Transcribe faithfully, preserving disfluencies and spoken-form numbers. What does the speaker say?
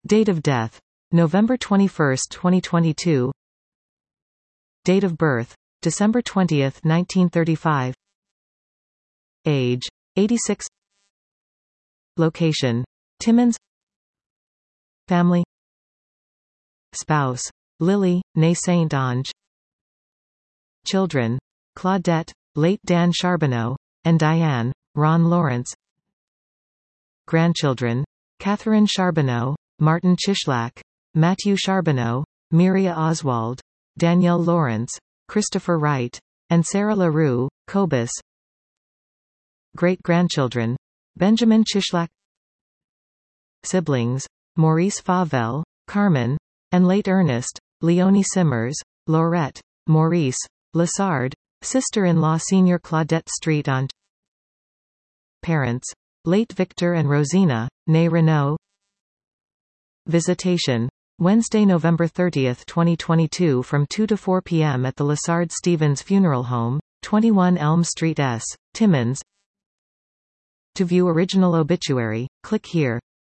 Date of death: November twenty-first, twenty twenty-two. Date of birth: December twentieth, nineteen thirty-five. Age: eighty-six. Location: Timmins. Family: Spouse: Lily, née Saint-Ange. Children: Claudette, late Dan Charbonneau, and Diane, Ron Lawrence. Grandchildren: Catherine Charbonneau, Martin Chishlak, Matthew Charbonneau, Miria Oswald, Danielle Lawrence, Christopher Wright, and Sarah LaRue, Cobus. Great-grandchildren: Benjamin Chishlak. Siblings: Maurice Favel, Carmen, and late Ernest, Leonie Simmers, Laurette, Maurice, Lessard, sister-in-law Senior Claudette Street-Ange. Parents: late Victor and Rosina, née Renault. Visitation: Wednesday, November thirtieth, twenty twenty-two from two to four p m at the Lessard Stevens Funeral Home, twenty-one Elm Street S, Timmins. To view original obituary, click here.